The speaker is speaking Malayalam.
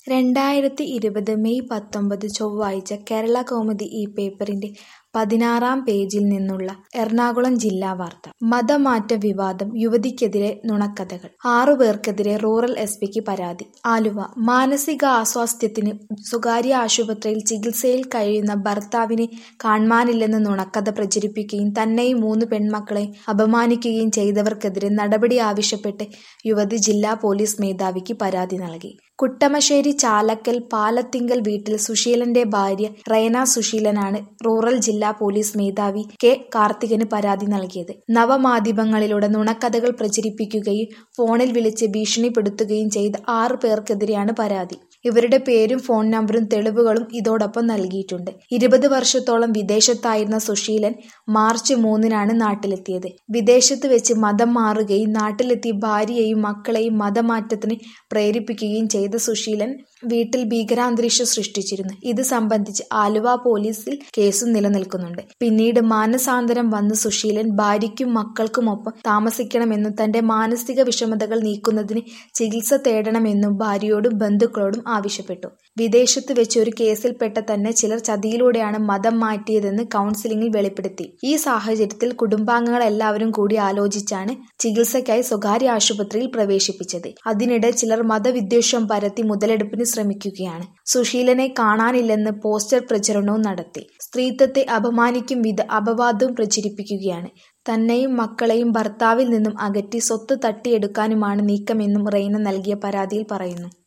2020 മെയ് 19 ചൊവ്വാഴ്ച കേരളകൗമുദി ഈ പേപ്പറിന്റെ 16-ാം പേജിൽ നിന്നുള്ള എറണാകുളം ജില്ലാ വാർത്ത. മതമാറ്റ വിവാദം, യുവതിക്കെതിരെ നുണക്കഥകൾ, 6 പേർക്കെതിരെ റൂറൽ എസ്.പിക്ക് പരാതി. ആലുവ. മാനസികാസ്വാസ്ഥ്യത്തിന് സ്വകാര്യ ആശുപത്രിയിൽ ചികിത്സയിൽ കഴിയുന്ന ഭർത്താവിനെ കാണാനില്ലെന്ന് നുണക്കഥ പ്രചരിപ്പിക്കുകയും തന്നെയും 3 പെൺമക്കളെയും അപമാനിക്കുകയും ചെയ്തവർക്കെതിരെ നടപടി ആവശ്യപ്പെട്ട് യുവതി ജില്ലാ പോലീസ് മേധാവിക്ക് പരാതി നൽകി. കുട്ടമശ്ശേരി ചാലക്കൽ പാലത്തിങ്കൽ വീട്ടിൽ സുശീലന്റെ ഭാര്യ റെയ്ന സുശീലനാണ് റൂറൽ ജില്ലാ പോലീസ് മേധാവി കെ. കാർത്തികന് പരാതി നൽകിയത്. നവമാധ്യമങ്ങളിലൂടെ നുണക്കഥകൾ പ്രചരിപ്പിക്കുകയും ഫോണിൽ വിളിച്ച് ഭീഷണിപ്പെടുത്തുകയും ചെയ്ത 6 പേർക്കെതിരെയാണ് പരാതി. ഇവരുടെ പേരും ഫോൺ നമ്പരും തെളിവുകളും ഇതോടൊപ്പം നൽകിയിട്ടുണ്ട്. 20 വർഷത്തോളം വിദേശത്തായിരുന്ന സുശീലൻ മാർച്ച് 3-നാണ് നാട്ടിലെത്തിയത്. വിദേശത്ത് വെച്ച് മതം മാറുകയും നാട്ടിലെത്തി ഭാര്യയെയും മക്കളെയും മതമാറ്റത്തിന് പ്രേരിപ്പിക്കുകയും ചെയ്ത സുശീലൻ വീട്ടിൽ ഭീകരാന്തരീക്ഷം സൃഷ്ടിച്ചിരുന്നു. ഇത് സംബന്ധിച്ച് ആലുവ പോലീസിൽ കേസും നിലനിൽക്കുന്നുണ്ട്. പിന്നീട് മാനസാന്തരം വന്ന സുശീലൻ ഭാര്യയ്ക്കും മക്കൾക്കുമൊപ്പം താമസിക്കണമെന്നും തന്റെ മാനസിക വിഷമതകൾ നീക്കുന്നതിന് ചികിത്സ തേടണമെന്നും ഭാര്യയോടും ബന്ധുക്കളോടും ആവശ്യപ്പെട്ടു. വിദേശത്ത് വെച്ച് ഒരു കേസിൽപ്പെട്ട തന്നെ ചിലർ ചതിയിലൂടെയാണ് മതം മാറ്റിയതെന്ന് കൗൺസിലിംഗിൽ വെളിപ്പെടുത്തി. ഈ സാഹചര്യത്തിൽ കുടുംബാംഗങ്ങൾ എല്ലാവരും കൂടി ആലോചിച്ചാണ് ചികിത്സയ്ക്കായി സ്വകാര്യ ആശുപത്രിയിൽ പ്രവേശിപ്പിച്ചത്. അതിനിടെ ചിലർ മതവിദ്വേഷം പരത്തി മുതലെടുപ്പിന് ശ്രമിക്കുകയാണ്. സുശീലനെ കാണാനില്ലെന്ന് പോസ്റ്റർ പ്രചരണവും നടത്തി. സ്ത്രീത്വത്തെ അപമാനിക്കും വിധ അപവാദവും പ്രചരിപ്പിക്കുകയാണ്. തന്നെയും മക്കളെയും ഭർത്താവിൽ നിന്നും അകറ്റി സ്വത്ത് തട്ടിയെടുക്കാനുമാണ് നീക്കമെന്നും റെയ്ന നൽകിയ പരാതിയിൽ പറയുന്നു.